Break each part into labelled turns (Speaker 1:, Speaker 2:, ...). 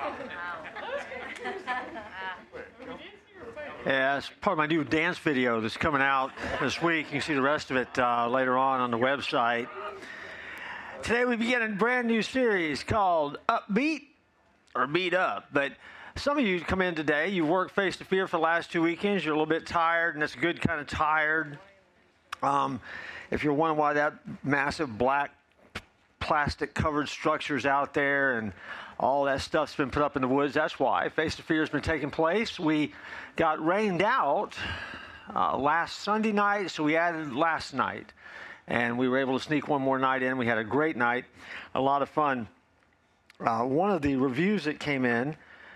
Speaker 1: Yeah, it's part of my new dance video that's coming out this week. You can see the rest of it later on the website. Today we begin a brand new series called Upbeat or Beat Up. But some of you come in today, you worked Face to Fear for the last 2 weekends, you're a little bit tired, and that's a good kind of tired. If you're wondering why that massive black plastic covered structure's out there and all that stuff's been put up in the woods, that's why. Face to Fear has been taking place. We got rained out last Sunday night, so we added last night. And we were able to sneak one more night in. We had a great night, a lot of fun. One of the reviews that came in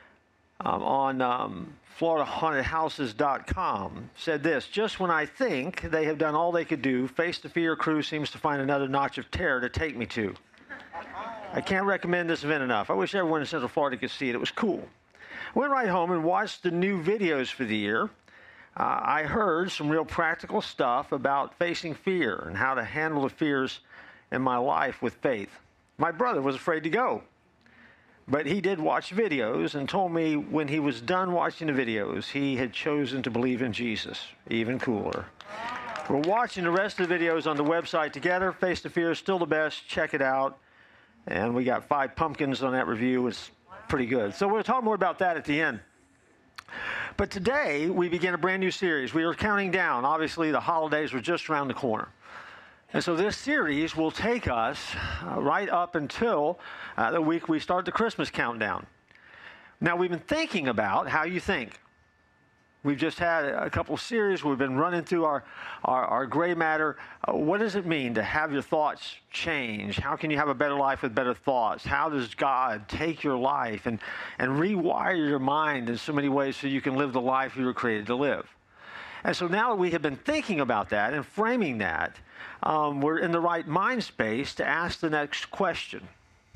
Speaker 1: on FloridaHauntedHouses.com said this: just when I think they have done all they could do, Face to Fear crew seems to find another notch of terror to take me to. I can't recommend this event enough. I wish everyone in Central Florida could see it. It was cool. Went right home and watched the new videos for the year. I heard some real practical stuff about facing fear and how to handle the fears in my life with faith. My brother was afraid to go, but he did watch videos and told me when he was done watching the videos, he had chosen to believe in Jesus. Even cooler. We're watching the rest of the videos on the website together. Face to Fear is still the best. Check it out. And we got 5 pumpkins on that review. It's pretty good. So we'll talk more about that at the end. But today, we begin a brand new series. We are counting down. Obviously, the holidays are just around the corner. And so this series will take us right up until the week we start the Christmas countdown. Now, we've been thinking about how you think. We've just had a couple of series. We've been running through our gray matter. What does it mean to have your thoughts change? How can you have a better life with better thoughts? How does God take your life and rewire your mind in so many ways so you can live the life you were created to live? And so now that we have been thinking about that and framing that, we're in the right mind space to ask the next question.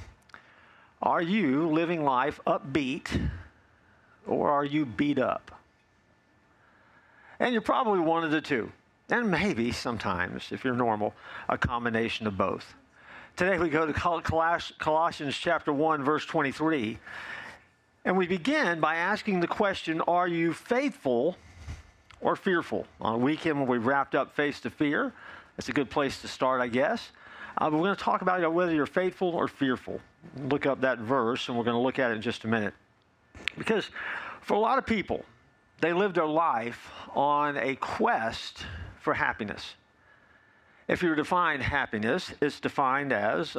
Speaker 1: Are you living life upbeat, or are you beat up? And you're probably one of the two. And maybe sometimes, if you're normal, a combination of both. Today we go to Colossians chapter 1, verse 23. And we begin by asking the question, are you faithful or fearful? On a weekend when we wrapped up Face to Fear, that's a good place to start, I guess. But we're going to talk about whether you're faithful or fearful. Look up that verse, and we're going to look at it in just a minute. Because for a lot of people, they live their life on a quest for happiness. If you were to define happiness, it's defined as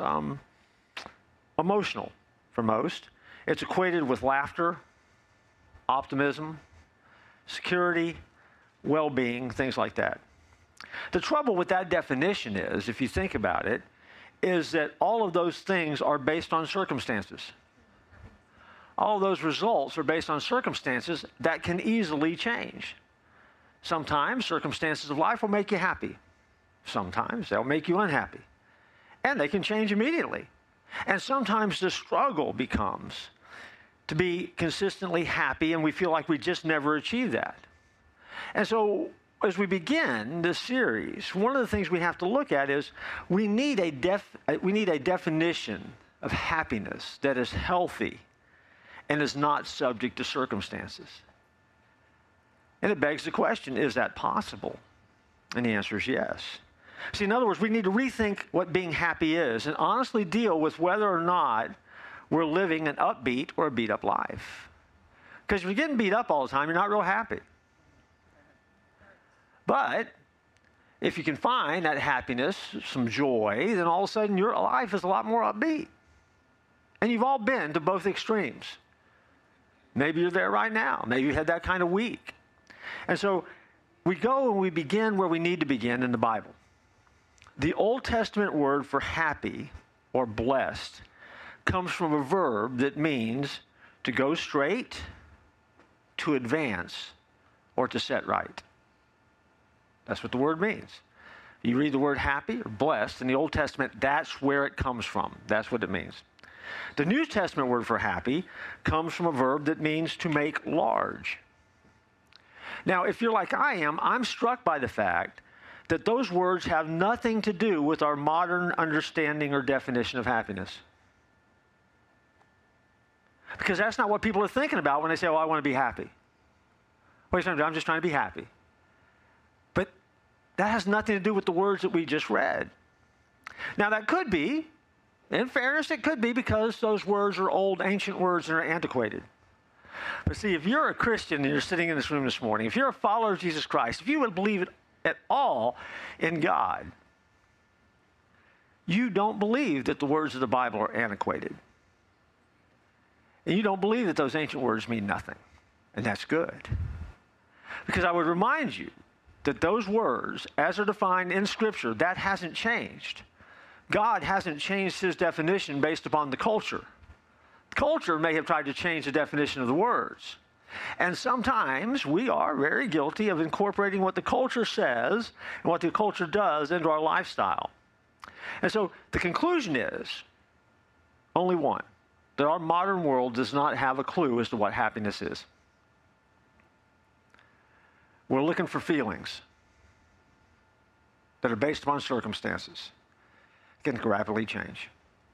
Speaker 1: emotional for most. It's equated with laughter, optimism, security, well-being, things like that. The trouble with that definition is, if you think about it, is that all of those things are based on circumstances. All of those results are based on circumstances that can easily change. Sometimes circumstances of life will make you happy. Sometimes they'll make you unhappy. And they can change immediately. And sometimes the struggle becomes to be consistently happy, and we feel like we just never achieve that. And so as we begin this series, one of the things we have to look at is we need a definition of happiness that is healthy and is not subject to circumstances. And it begs the question, is that possible? And the answer is yes. See, in other words, we need to rethink what being happy is and honestly deal with whether or not we're living an upbeat or a beat-up life. Because if you're getting beat up all the time, you're not real happy. But if you can find that happiness, some joy, then all of a sudden your life is a lot more upbeat. And you've all been to both extremes. Maybe you're there right now. Maybe you had that kind of week. And so we go and we begin where we need to begin in the Bible. The Old Testament word for happy or blessed comes from a verb that means to go straight, to advance, or to set right. That's what the word means. You read the word happy or blessed in the Old Testament, that's where it comes from. That's what it means. The New Testament word for happy comes from a verb that means to make large. Now, if you're like I am, I'm struck by the fact that those words have nothing to do with our modern understanding or definition of happiness. Because that's not what people are thinking about when they say, oh, I want to be happy. Wait a minute, I'm just trying to be happy. But that has nothing to do with the words that we just read. Now, that could be, in fairness, it could be because those words are old, ancient words and are antiquated. But see, if you're a Christian and you're sitting in this room this morning, if you're a follower of Jesus Christ, if you would believe at all in God, you don't believe that the words of the Bible are antiquated. And you don't believe that those ancient words mean nothing. And that's good. Because I would remind you that those words, as are defined in Scripture, that hasn't changed. God hasn't changed his definition based upon the culture. The culture may have tried to change the definition of the words. And sometimes we are very guilty of incorporating what the culture says and what the culture does into our lifestyle. And so the conclusion is only one, that our modern world does not have a clue as to what happiness is. We're looking for feelings that are based upon circumstances. Can rapidly change.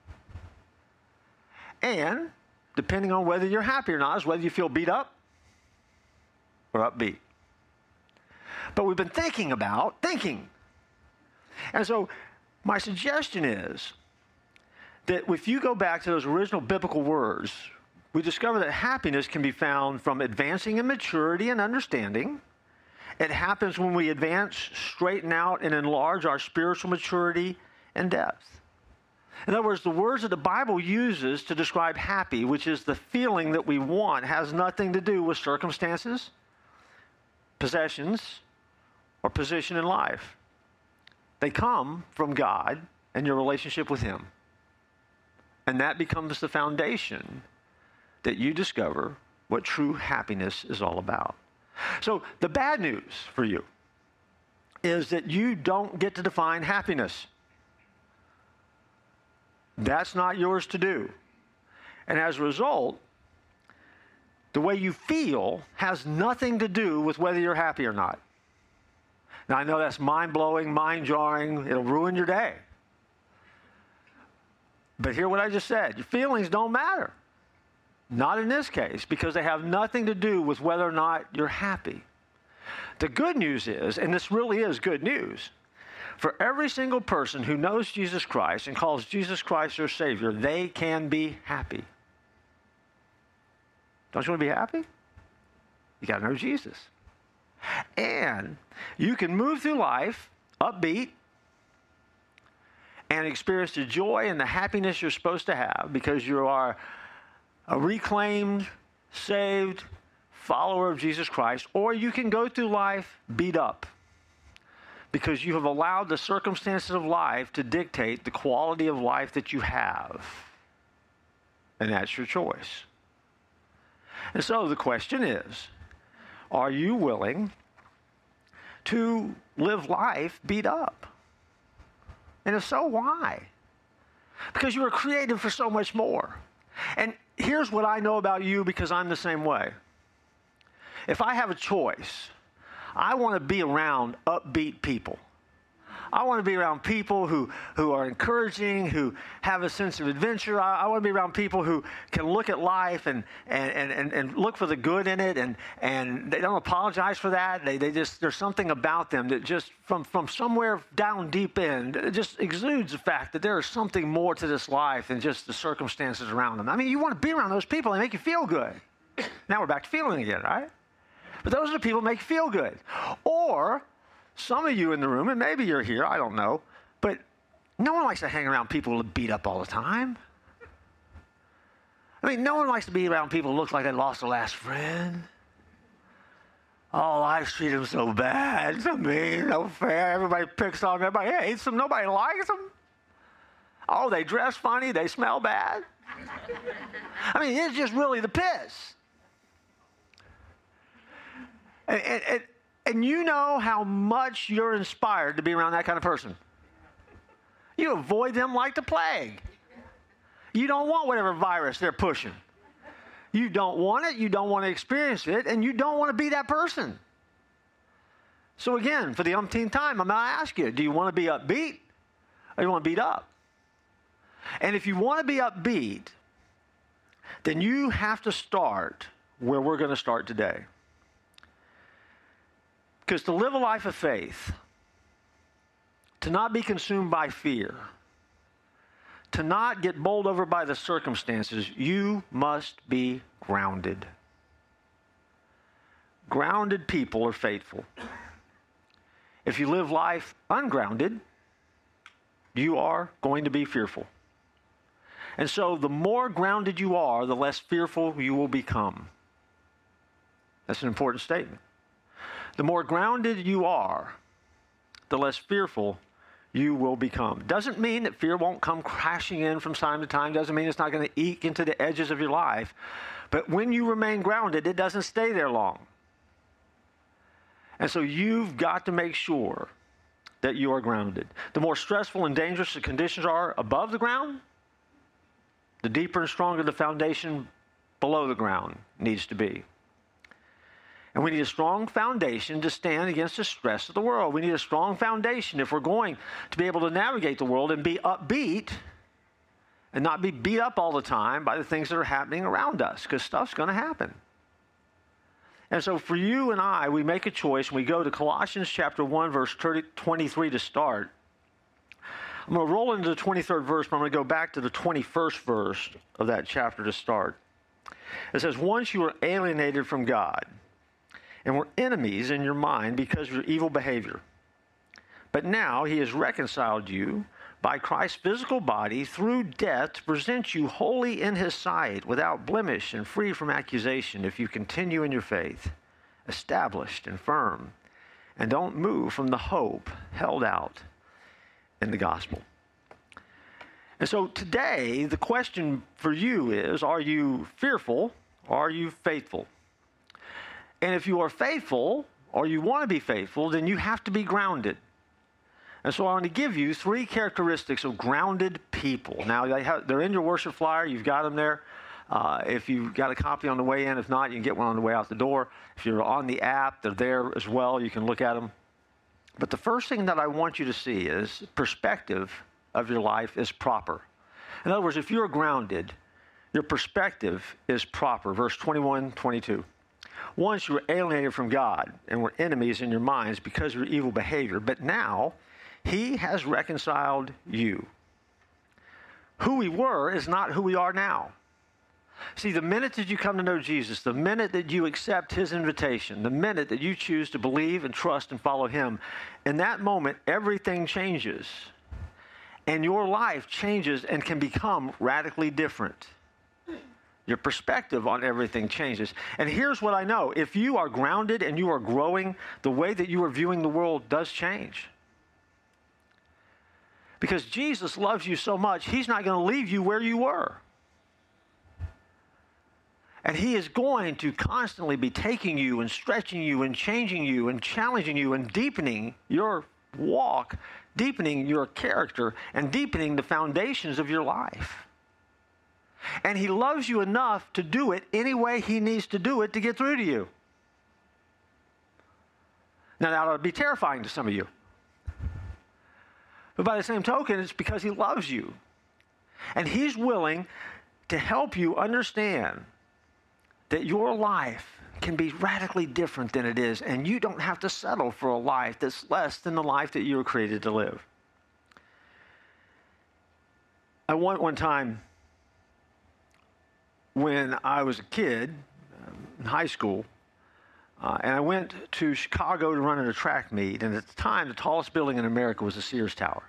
Speaker 1: And depending on whether you're happy or not is whether you feel beat up or upbeat. But we've been thinking about thinking. And so my suggestion is that if you go back to those original biblical words, we discover that happiness can be found from advancing in maturity and understanding. It happens when we advance, straighten out, and enlarge our spiritual maturity and depth. In other words, the words that the Bible uses to describe happy, which is the feeling that we want, has nothing to do with circumstances, possessions, or position in life. They come from God and your relationship with him. And that becomes the foundation that you discover what true happiness is all about. So the bad news for you is that you don't get to define happiness. That's not yours to do. And as a result, the way you feel has nothing to do with whether you're happy or not. Now, I know that's mind-blowing, mind-jarring. It'll ruin your day. But hear what I just said. Your feelings don't matter. Not in this case, because they have nothing to do with whether or not you're happy. The good news is, and this really is good news, for every single person who knows Jesus Christ and calls Jesus Christ their Savior, they can be happy. Don't you want to be happy? You got to know Jesus. And you can move through life upbeat and experience the joy and the happiness you're supposed to have because you are a reclaimed, saved follower of Jesus Christ, or you can go through life beat up because you have allowed the circumstances of life to dictate the quality of life that you have. And that's your choice. And so the question is, are you willing to live life beat up? And if so, why? Because you were created for so much more. And here's what I know about you because I'm the same way. If I have a choice, I want to be around upbeat people. I want to be around people who are encouraging, who have a sense of adventure. I want to be around people who can look at life and look for the good in it, and they don't apologize for that. They just, there's something about them that just from somewhere down deep in, it just exudes the fact that there is something more to this life than just the circumstances around them. I mean, you want to be around those people. They make you feel good. Now we're back to feeling again, right? But those are the people who make you feel good. Or some of you in the room, and maybe you're here, I don't know, but no one likes to hang around people who beat up all the time. I mean, no one likes to be around people who look like they lost their last friend. Oh, life treats them so bad, so mean, so fair. Everybody picks on them, everybody hates them, nobody likes them. Oh, they dress funny, they smell bad. I mean, it's just really the piss. And you know how much you're inspired to be around that kind of person. You avoid them like the plague. You don't want whatever virus they're pushing. You don't want it, you don't want to experience it, and you don't want to be that person. So again, for the umpteenth time, I'm going to ask you, do you want to be upbeat or do you want to beat up? And if you want to be upbeat, then you have to start where we're going to start today. Because to live a life of faith, to not be consumed by fear, to not get bowled over by the circumstances, you must be grounded. Grounded people are faithful. If you live life ungrounded, you are going to be fearful. And so the more grounded you are, the less fearful you will become. That's an important statement. The more grounded you are, the less fearful you will become. Doesn't mean that fear won't come crashing in from time to time. Doesn't mean it's not going to eke into the edges of your life. But when you remain grounded, it doesn't stay there long. And so you've got to make sure that you are grounded. The more stressful and dangerous the conditions are above the ground, the deeper and stronger the foundation below the ground needs to be. And we need a strong foundation to stand against the stress of the world. We need a strong foundation if we're going to be able to navigate the world and be upbeat and not be beat up all the time by the things that are happening around us, because stuff's going to happen. And so for you and I, we make a choice, and we go to Colossians chapter 1, verse 23 to start. I'm going to roll into the 23rd verse, but I'm going to go back to the 21st verse of that chapter to start. It says, once you were alienated from God and were enemies in your mind because of your evil behavior. But now he has reconciled you by Christ's physical body through death to present you holy in his sight, without blemish and free from accusation, if you continue in your faith, established and firm, and don't move from the hope held out in the gospel. And so today, the question for you is, are you fearful or are you faithful? And if you are faithful, or you want to be faithful, then you have to be grounded. And so I want to give you 3 characteristics of grounded people. Now, they're in your worship flyer. You've got them there. If you've got a copy on the way in, if not, you can get one on the way out the door. If you're on the app, they're there as well. You can look at them. But the first thing that I want you to see is perspective of your life is proper. In other words, if you're grounded, your perspective is proper. Verse 21, 22. Once you were alienated from God and were enemies in your minds because of your evil behavior, but now he has reconciled you. Who we were is not who we are now. See, the minute that you come to know Jesus, the minute that you accept his invitation, the minute that you choose to believe and trust and follow him, in that moment, everything changes. And your life changes and can become radically different. Your perspective on everything changes. And here's what I know. If you are grounded and you are growing, the way that you are viewing the world does change. Because Jesus loves you so much, he's not going to leave you where you were. And he is going to constantly be taking you and stretching you and changing you and challenging you and deepening your walk, deepening your character, and deepening the foundations of your life. And he loves you enough to do it any way he needs to do it to get through to you. Now, that ought to be terrifying to some of you. But by the same token, it's because he loves you. And he's willing to help you understand that your life can be radically different than it is, and you don't have to settle for a life that's less than the life that you were created to live. I went one time when I was a kid in high school, and I went to Chicago to run in a track meet, and at the time, the tallest building in America was the Sears Tower.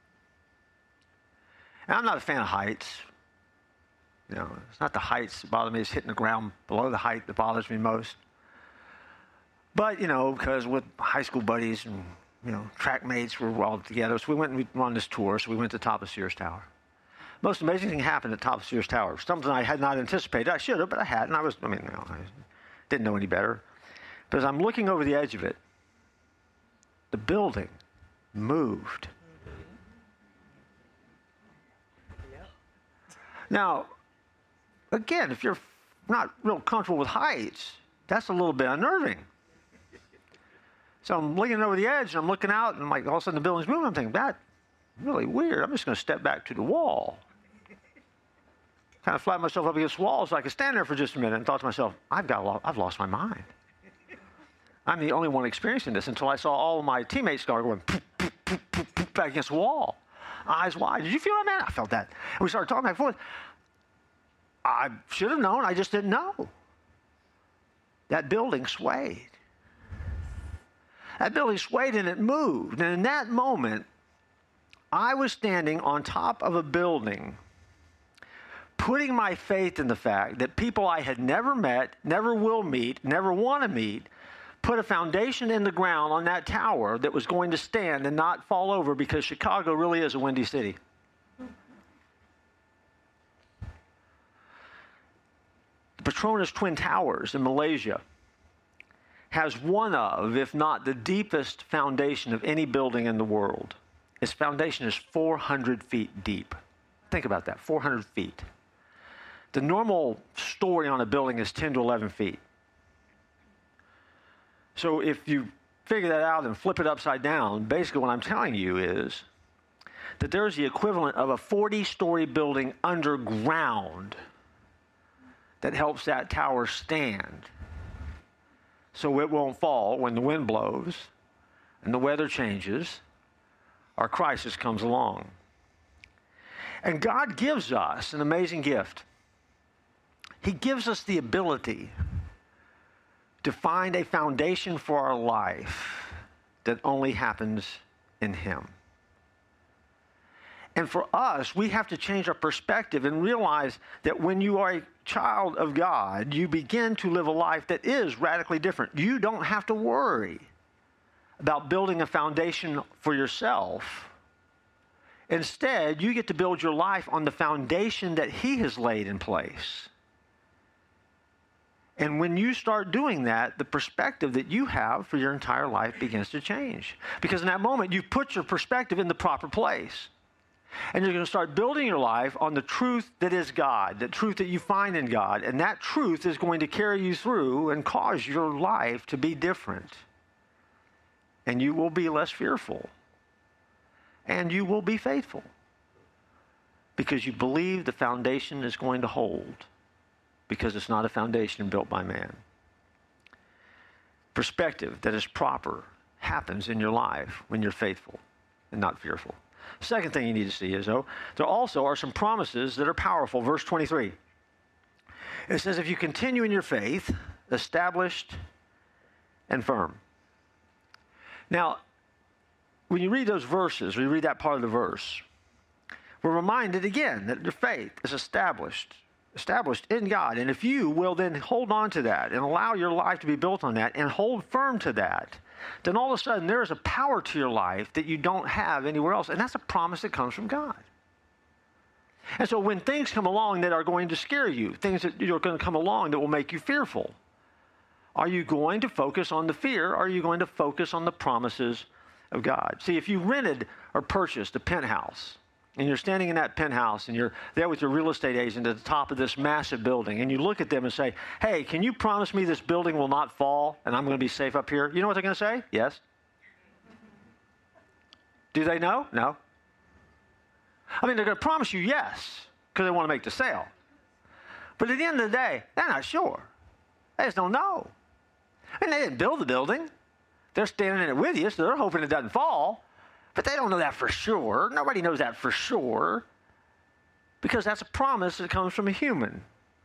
Speaker 1: And I'm not a fan of heights. You know, it's not the heights that bother me, it's hitting the ground below the height that bothers me most. But, you know, because with high school buddies and, you know, track mates, we were all together, so we went and we were on this tour, so we went to the top of Sears Tower. Most amazing thing happened at the top of Sears Tower. Something I had not anticipated. I should have, but I hadn't. I didn't know any better. But as I'm looking over the edge of it, the building moved. Now, again, if you're not real comfortable with heights, that's a little bit unnerving. So I'm looking over the edge, and I'm looking out, and like all of a sudden the building's moving. I'm thinking, that's really weird. I'm just going to step back to the wall. kind of flattened myself up against the wall so I could stand there for just a minute and thought to myself, I've lost my mind. I'm the only one experiencing this until I saw all of my teammates start going back against the wall, eyes wide. Did you feel that, man? I felt that. And we started talking back and forth. I should have known. I just didn't know. That building swayed. That building swayed and it moved. And in that moment, I was standing on top of a building, putting my faith in the fact that people I had never met, never will meet, never want to meet, put a foundation in the ground on that tower that was going to stand and not fall over, because Chicago really is a windy city. The Petronas Twin Towers in Malaysia has one of, if not the deepest foundation of any building in the world. Its foundation is 400 feet deep. Think about that, 400 feet. The normal story on a building is 10 to 11 feet. So if you figure that out and flip it upside down, basically what I'm telling you is that there's the equivalent of a 40-story building underground that helps that tower stand so it won't fall when the wind blows and the weather changes or crisis comes along. And God gives us an amazing gift. He gives us the ability to find a foundation for our life that only happens in Him. And for us, we have to change our perspective and realize that when you are a child of God, you begin to live a life that is radically different. You don't have to worry about building a foundation for yourself. Instead, you get to build your life on the foundation that He has laid in place. And when you start doing that, the perspective that you have for your entire life begins to change. Because in that moment, you've put your perspective in the proper place. And you're going to start building your life on the truth that is God, the truth that you find in God. And that truth is going to carry you through and cause your life to be different. And you will be less fearful. And you will be faithful. Because you believe the foundation is going to hold. Because it's not a foundation built by man. Perspective that is proper happens in your life when you're faithful and not fearful. Second thing you need to see is, though, there also are some promises that are powerful. Verse 23. It says, if you continue in your faith, established and firm. Now, when you read those verses, or you read that part of the verse, we're reminded again that your faith is established in God. And if you will then hold on to that and allow your life to be built on that and hold firm to that, then all of a sudden there is a power to your life that you don't have anywhere else. And that's a promise that comes from God. And so when things come along that are going to scare you, things that are going to come along that will make you fearful, are you going to focus on the fear, or are you going to focus on the promises of God? See, if you rented or purchased a penthouse, and you're standing in that penthouse, and you're there with your real estate agent at the top of this massive building, and you look at them and say, hey, can you promise me this building will not fall, and I'm going to be safe up here? You know what they're going to say? Yes. Do they know? No. I mean, they're going to promise you yes, because they want to make the sale. But at the end of the day, they're not sure. They just don't know. I mean, they didn't build the building. They're standing in it with you, so they're hoping it doesn't fall. But they don't know that for sure. Nobody knows that for sure. Because that's a promise that comes from a human.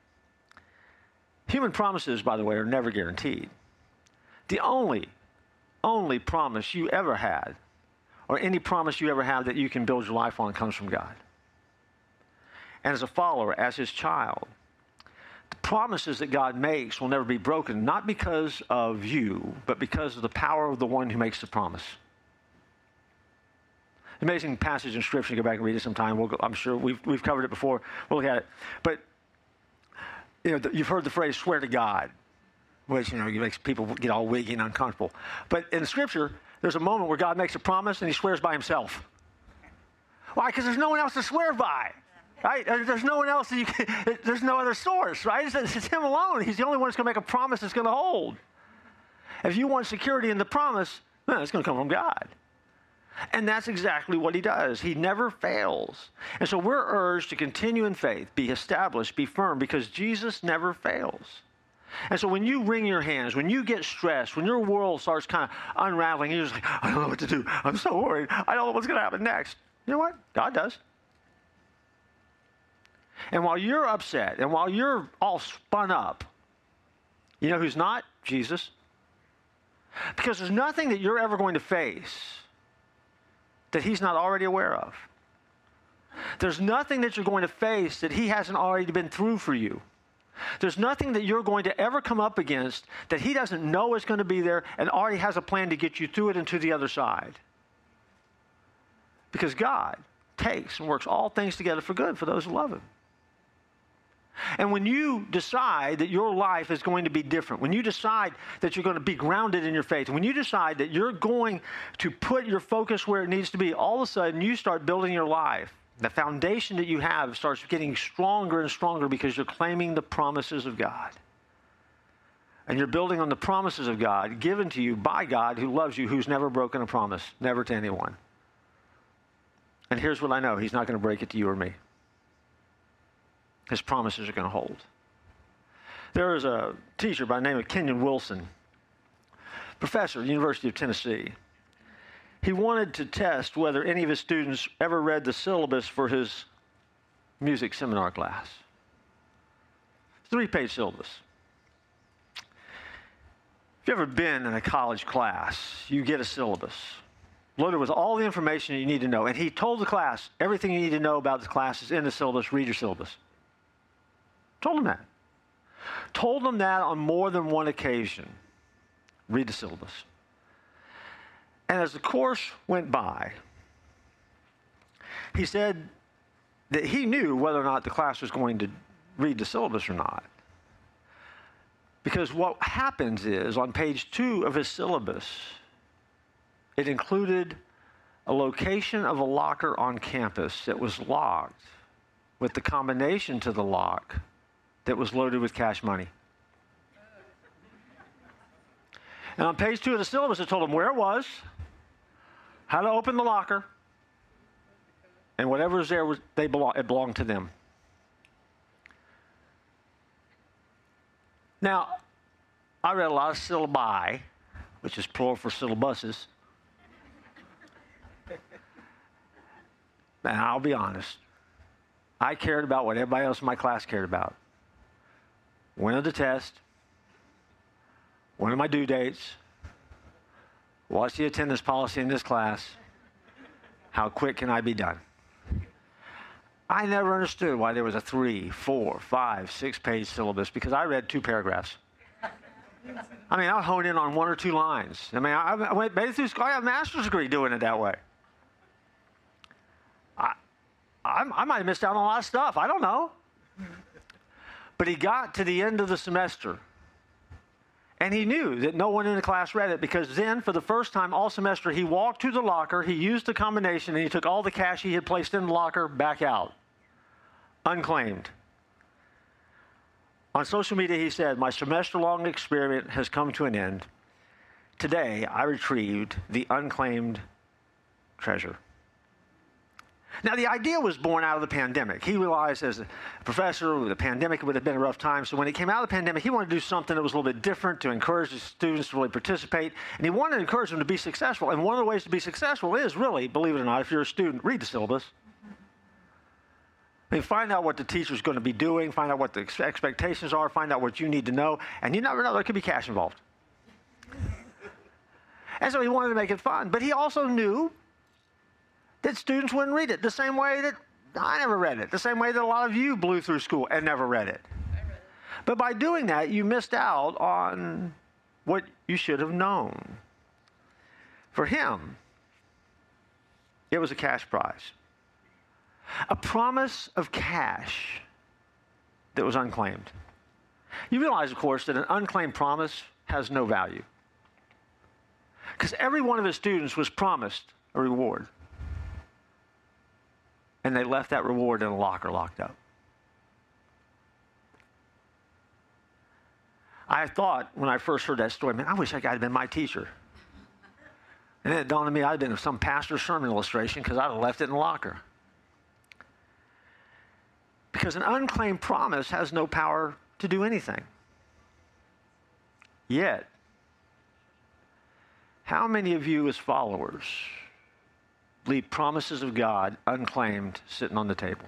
Speaker 1: Human promises, by the way, are never guaranteed. The only promise you ever had, or any promise you ever had that you can build your life on, comes from God. And as a follower, as His child, the promises that God makes will never be broken, not because of you, but because of the power of the one who makes the promise. Amazing passage in Scripture. Go back and read it sometime. I'm sure we've covered it before. We'll look at it. But you've heard the phrase "swear to God," which makes people get all wiggy and uncomfortable. But in Scripture, there's a moment where God makes a promise and He swears by Himself. Why? Because there's no one else to swear by, right? There's no one else that you can. There's no other source, right? It's Him alone. He's the only one that's going to make a promise that's going to hold. If you want security in the promise, it's going to come from God. And that's exactly what he does. He never fails. And so we're urged to continue in faith, be established, be firm, because Jesus never fails. And so when you wring your hands, when you get stressed, when your world starts kind of unraveling, you're just like, I don't know what to do. I'm so worried. I don't know what's going to happen next. You know what? God does. And while you're upset and while you're all spun up, you know who's not? Jesus. Because there's nothing that you're ever going to face that he's not already aware of. There's nothing that you're going to face that he hasn't already been through for you. There's nothing that you're going to ever come up against that he doesn't know is going to be there and already has a plan to get you through it and to the other side. Because God takes and works all things together for good for those who love him. And when you decide that your life is going to be different, when you decide that you're going to be grounded in your faith, when you decide that you're going to put your focus where it needs to be, all of a sudden you start building your life. The foundation that you have starts getting stronger and stronger because you're claiming the promises of God. And you're building on the promises of God given to you by God who loves you, who's never broken a promise, never to anyone. And here's what I know. He's not going to break it to you or me. His promises are going to hold. There is a teacher by the name of Kenyon Wilson, professor at the University of Tennessee. He wanted to test whether any of his students ever read the syllabus for his music seminar class. 3-page syllabus. If you've ever been in a college class, you get a syllabus loaded with all the information you need to know. And he told the class, everything you need to know about the class is in the syllabus. Read your syllabus. Told them that. Told them that on more than one occasion. Read the syllabus. And as the course went by, he said that he knew whether or not the class was going to read the syllabus or not. Because what happens is, on page 2 of his syllabus, it included a location of a locker on campus that was locked with the combination to the lock that was loaded with cash money. And on page 2 of the syllabus, it told him where it was, how to open the locker, and whatever was there, it belonged to them. Now, I read a lot of syllabi, which is plural for syllabuses. And I'll be honest, I cared about what everybody else in my class cared about. When are the tests? When are my due dates? What's the attendance policy in this class? How quick can I be done? I never understood why there was a 3, 4, 5, 6-page syllabus because I read 2 paragraphs. I mean, I'll hone in on 1 or 2 lines. I mean, I went through school. I have a master's degree doing it that way. I might have missed out on a lot of stuff. I don't know. But he got to the end of the semester, and he knew that no one in the class read it because then, for the first time all semester, he walked to the locker, he used the combination, and he took all the cash he had placed in the locker back out, unclaimed. On social media, he said, "My semester-long experiment has come to an end. Today, I retrieved the unclaimed treasure." Now, the idea was born out of the pandemic. He realized as a professor, the pandemic would have been a rough time. So when he came out of the pandemic, he wanted to do something that was a little bit different to encourage the students to really participate. And he wanted to encourage them to be successful. And one of the ways to be successful is really, believe it or not, if you're a student, read the syllabus. I mean, find out what the teacher's going to be doing, find out what the expectations are, find out what you need to know. And you never know, there could be cash involved. And so he wanted to make it fun. But he also knew that students wouldn't read it the same way that I never read it, the same way that a lot of you blew through school and never read it. But by doing that, you missed out on what you should have known. For him, it was a cash prize. A promise of cash that was unclaimed. You realize, of course, that an unclaimed promise has no value. Because every one of his students was promised a reward. And they left that reward in a locker locked up. I thought when I first heard that story, man, I wish that guy had been my teacher. And then it dawned on me I'd been some pastor's sermon illustration because I'd have left it in the locker. Because an unclaimed promise has no power to do anything. Yet, how many of you as followers leave promises of God unclaimed sitting on the table?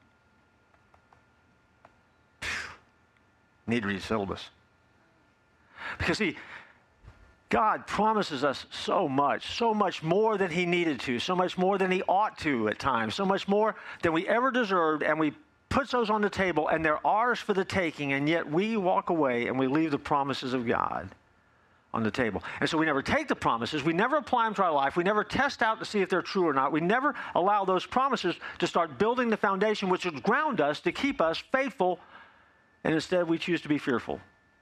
Speaker 1: Need to read syllabus. Because see, God promises us so much more than he needed to, so much more than he ought to at times, so much more than we ever deserved, and we put those on the table, and they're ours for the taking, and yet we walk away and we leave the promises of God on the table. And so we never take the promises, we never apply them to our life, we never test out to see if they're true or not, we never allow those promises to start building the foundation which would ground us to keep us faithful, and instead we choose to be fearful.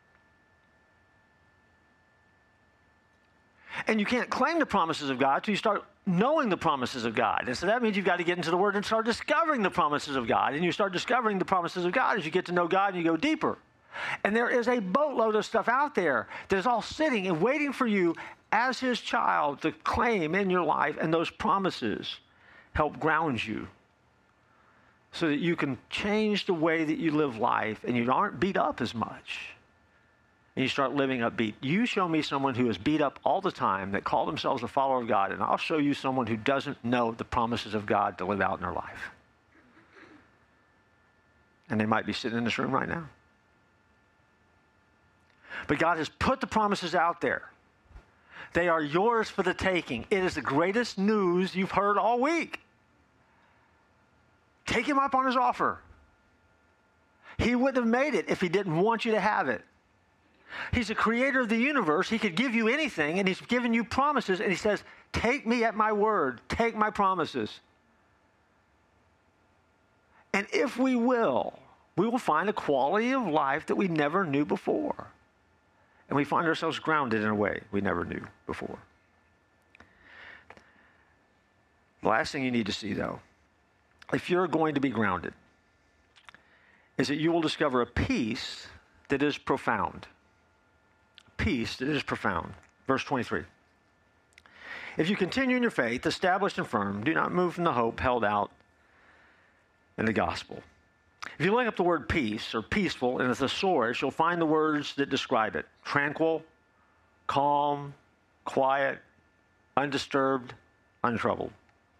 Speaker 1: And you can't claim the promises of God until you start knowing the promises of God. And so that means you've got to get into the Word and start discovering the promises of God. And you start discovering the promises of God as you get to know God and you go deeper. And there is a boatload of stuff out there that is all sitting and waiting for you as his child to claim in your life. And those promises help ground you so that you can change the way that you live life and you aren't beat up as much. And you start living upbeat. You show me someone who is beat up all the time that call themselves a follower of God, and I'll show you someone who doesn't know the promises of God to live out in their life. And they might be sitting in this room right now. But God has put the promises out there. They are yours for the taking. It is the greatest news you've heard all week. Take him up on his offer. He wouldn't have made it if he didn't want you to have it. He's the creator of the universe. He could give you anything, and he's given you promises, and he says, take me at my word. Take my promises. And if we will find a quality of life that we never knew before. And we find ourselves grounded in a way we never knew before. The last thing you need to see, though, if you're going to be grounded, is that you will discover a peace that is profound. Peace that is profound. Verse 23. If you continue in your faith, established and firm, do not move from the hope held out in the gospel. If you look up the word peace or peaceful in the thesaurus, you'll find the words that describe it. Tranquil, calm, quiet, undisturbed, untroubled.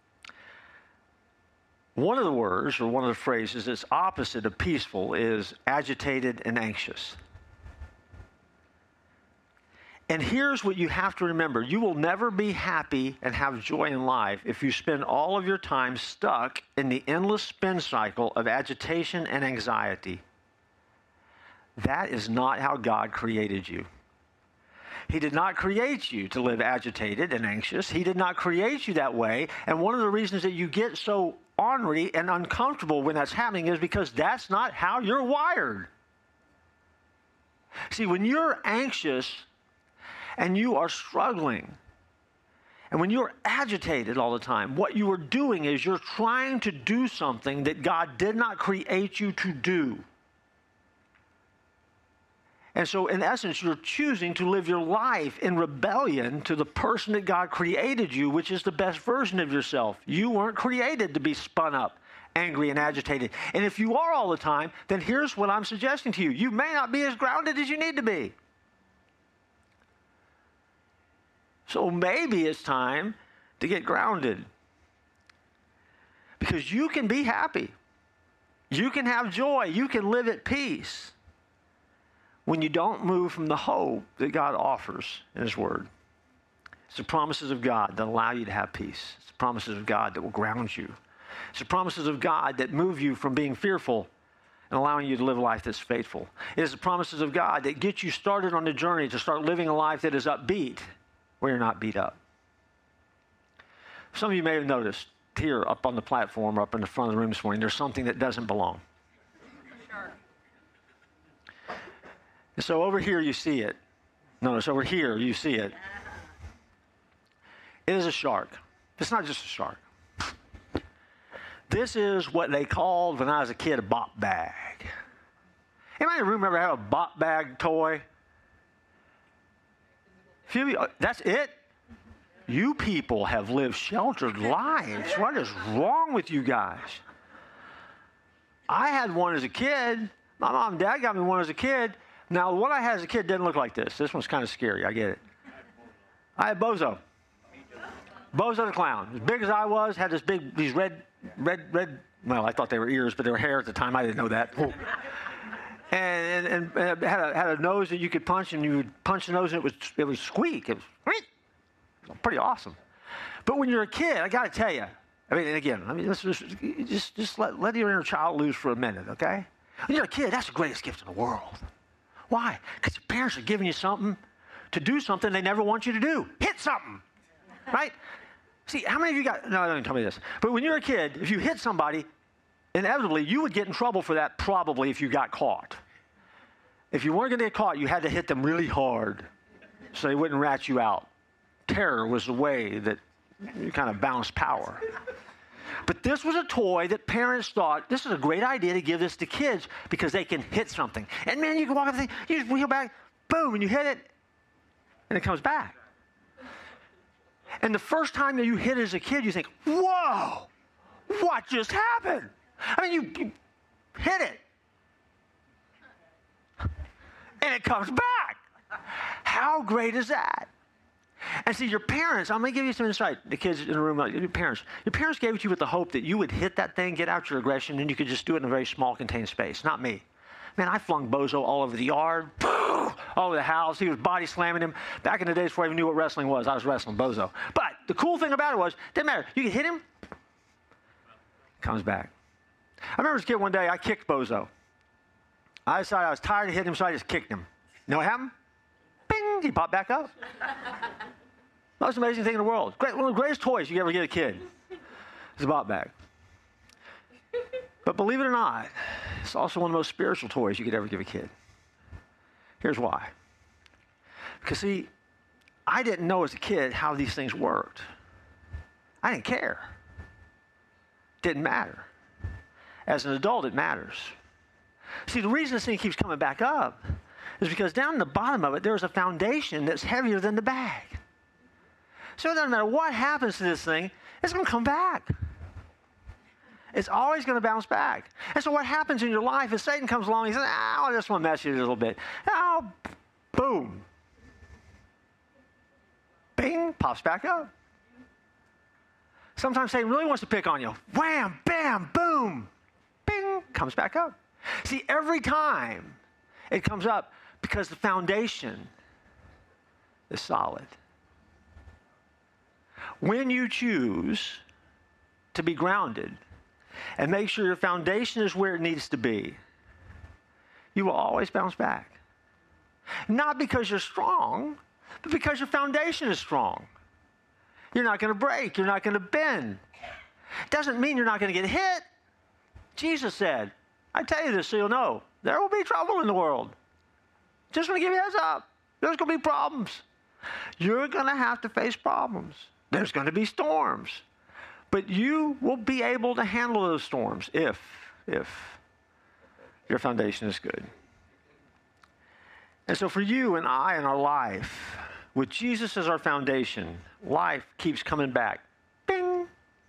Speaker 1: One of the words or one of the phrases that's opposite of peaceful is agitated and anxious. And here's what you have to remember. You will never be happy and have joy in life if you spend all of your time stuck in the endless spin cycle of agitation and anxiety. That is not how God created you. He did not create you to live agitated and anxious. He did not create you that way. And one of the reasons that you get so ornery and uncomfortable when that's happening is because that's not how you're wired. See, when you're anxious and you are struggling, and when you're agitated all the time, what you are doing is you're trying to do something that God did not create you to do. And so, in essence, you're choosing to live your life in rebellion to the person that God created you, which is the best version of yourself. You weren't created to be spun up, angry, and agitated. And if you are all the time, then here's what I'm suggesting to you. You may not be as grounded as you need to be. So maybe it's time to get grounded. Because you can be happy. You can have joy. You can live at peace when you don't move from the hope that God offers in his word. It's the promises of God that allow you to have peace. It's the promises of God that will ground you. It's the promises of God that move you from being fearful and allowing you to live a life that's faithful. It is the promises of God that get you started on the journey to start living a life that is upbeat, where you're not beat up. Some of you may have noticed here up on the platform or up in the front of the room this morning, there's something that doesn't belong. Sure. And so over here you see it. Notice over here you see it. It is a shark. It's not just a shark. This is what they called when I was a kid a bop bag. Anybody in the room ever have a bop bag toy? That's it? You people have lived sheltered lives. What is wrong with you guys? I had one as a kid. My mom and dad got me one as a kid. Now, what I had as a kid didn't look like this. This one's kind of scary. I get it. I had Bozo. Bozo the clown. As big as I was, had these red, well, I thought they were ears, but they were hair at the time. I didn't know that. and had a nose that you could punch, and you would punch the nose, and it would squeak. It was pretty awesome. But when you're a kid, I got to tell you, let's just let your inner child loose for a minute, okay? When you're a kid, that's the greatest gift in the world. Why? Because your parents are giving you something to do something they never want you to do. Hit something, right? See, how many of you no, don't tell me this. But when you're a kid, if you hit somebody, inevitably, you would get in trouble for that probably if you got caught. If you weren't going to get caught, you had to hit them really hard so they wouldn't rat you out. Terror was the way that you kind of balanced power. But this was a toy that parents thought, this is a great idea to give this to kids because they can hit something. And man, you can walk up and you just wheel back, boom, and you hit it, and it comes back. And the first time that you hit it as a kid, you think, whoa, what just happened? I mean, you hit it, and it comes back. How great is that? And see, your parents, I'm going to give you some insight. The kids in the room, your parents gave it to you with the hope that you would hit that thing, get out your aggression, and you could just do it in a very small, contained space. Not me. Man, I flung Bozo all over the yard, all over the house. He was body slamming him. Back in the days before I even knew what wrestling was, I was wrestling Bozo. But the cool thing about it was, didn't matter. You could hit him, comes back. I remember as a kid one day, I kicked Bozo. I decided I was tired of hitting him, so I just kicked him. You know what happened? Bing! He popped back up. Most amazing thing in the world. One of the greatest toys you could ever get a kid is a bop bag. But believe it or not, it's also one of the most spiritual toys you could ever give a kid. Here's why. Because, see, I didn't know as a kid how these things worked. I didn't care. Didn't matter. As an adult, it matters. See, the reason this thing keeps coming back up is because down in the bottom of it, there's a foundation that's heavier than the bag. So it doesn't matter what happens to this thing, it's going to come back. It's always going to bounce back. And so what happens in your life is Satan comes along and he says, I just want to mess you a little bit. Oh, boom. Bing, pops back up. Sometimes Satan really wants to pick on you. Wham, bam, boom. Bing, comes back up. See, every time it comes up because the foundation is solid. When you choose to be grounded and make sure your foundation is where it needs to be, you will always bounce back. Not because you're strong, but because your foundation is strong. You're not going to break. You're not going to bend. Doesn't mean you're not going to get hit. Jesus said, I tell you this so you'll know, there will be trouble in the world. Just want to give you a heads up. There's going to be problems. You're going to have to face problems. There's going to be storms. But you will be able to handle those storms if your foundation is good. And so for you and I in our life, with Jesus as our foundation, life keeps coming back. Bing!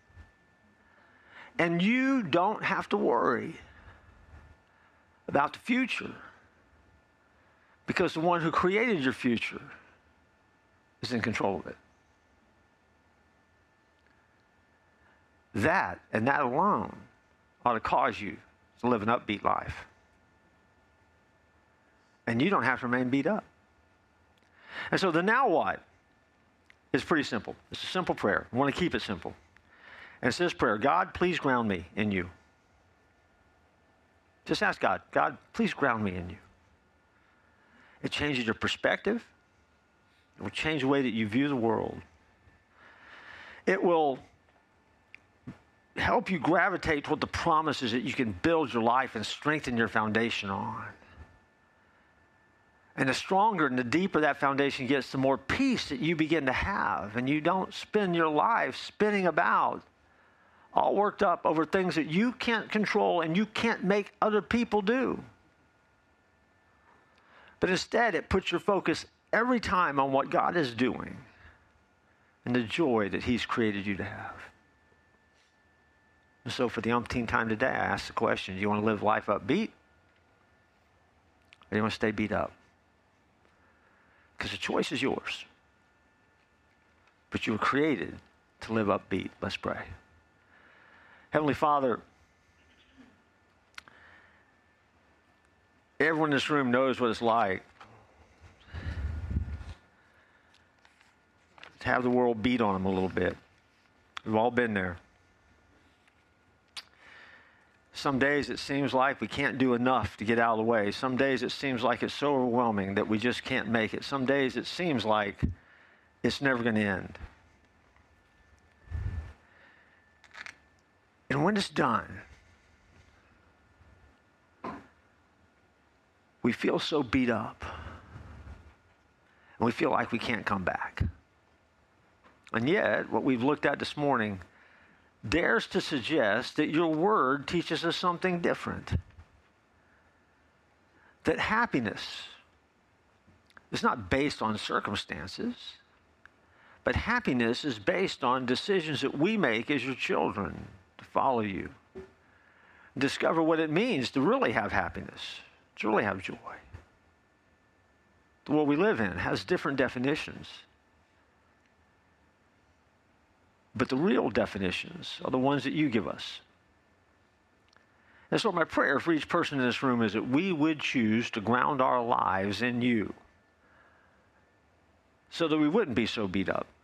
Speaker 1: And you don't have to worry about the future because the one who created your future is in control of it. That, and that alone, ought to cause you to live an upbeat life. And you don't have to remain beat up. And so the now what is pretty simple. It's a simple prayer. I want to keep it simple. And it's this prayer: God, please ground me in you. Just ask God, God, please ground me in you. It changes your perspective. It will change the way that you view the world. It will help you gravitate toward the promises that you can build your life and strengthen your foundation on. And the stronger and the deeper that foundation gets, the more peace that you begin to have. And you don't spend your life spinning about, all worked up over things that you can't control and you can't make other people do. But instead, it puts your focus every time on what God is doing and the joy that he's created you to have. And so for the umpteenth time today, I ask the question, do you want to live life upbeat? Or do you want to stay beat up? Because the choice is yours. But you were created to live upbeat. Let's pray. Heavenly Father, everyone in this room knows what it's like to have the world beat on them a little bit. We've all been there. Some days it seems like we can't do enough to get out of the way. Some days it seems like it's so overwhelming that we just can't make it. Some days it seems like it's never going to end. And when it's done, we feel so beat up. And we feel like we can't come back. And yet, what we've looked at this morning dares to suggest that your word teaches us something different. That happiness is not based on circumstances, but happiness is based on decisions that we make as your children to follow you. Discover what it means to really have happiness, to really have joy. The world we live in has different definitions. But the real definitions are the ones that you give us. And so my prayer for each person in this room is that we would choose to ground our lives in you so that we wouldn't be so beat up,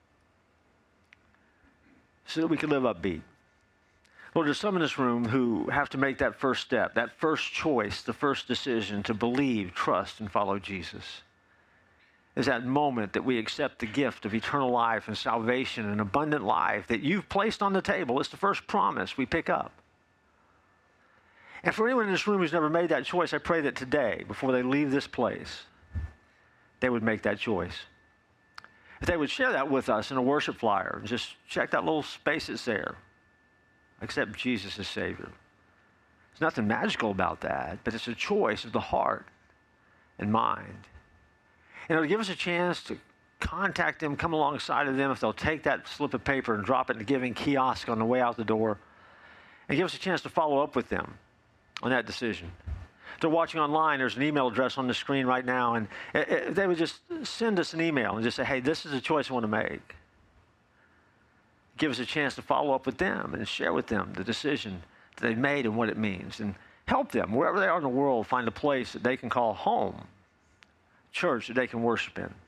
Speaker 1: so that we could live upbeat. Lord, there's some in this room who have to make that first step, that first choice, the first decision to believe, trust, and follow Jesus. Is that moment that we accept the gift of eternal life and salvation and abundant life that you've placed on the table. It's the first promise we pick up. And for anyone in this room who's never made that choice, I pray that today, before they leave this place, they would make that choice. If they would share that with us in a worship flyer, and just check that little space that's there. Accept Jesus as Savior. There's nothing magical about that, but it's a choice of the heart and mind. And it'll give us a chance to contact them, come alongside of them if they'll take that slip of paper and drop it in the giving kiosk on the way out the door, and give us a chance to follow up with them on that decision. If they're watching online, there's an email address on the screen right now, and if they would just send us an email and just say, hey, this is a choice I want to make. Give us a chance to follow up with them and share with them the decision that they've made and what it means, and help them, wherever they are in the world, find a place that they can call home, church that they can worship in.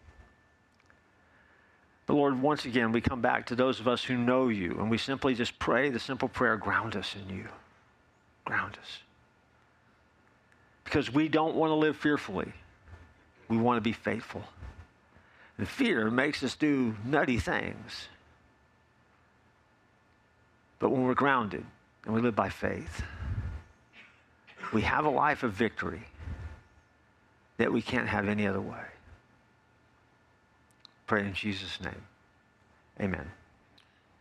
Speaker 1: But Lord, once again, we come back to those of us who know you, and we simply just pray the simple prayer, ground us in you. Ground us. Because we don't want to live fearfully. We want to be faithful. And fear makes us do nutty things. But when we're grounded and we live by faith, we have a life of victory that we can't have any other way. Pray in Jesus' name. Amen.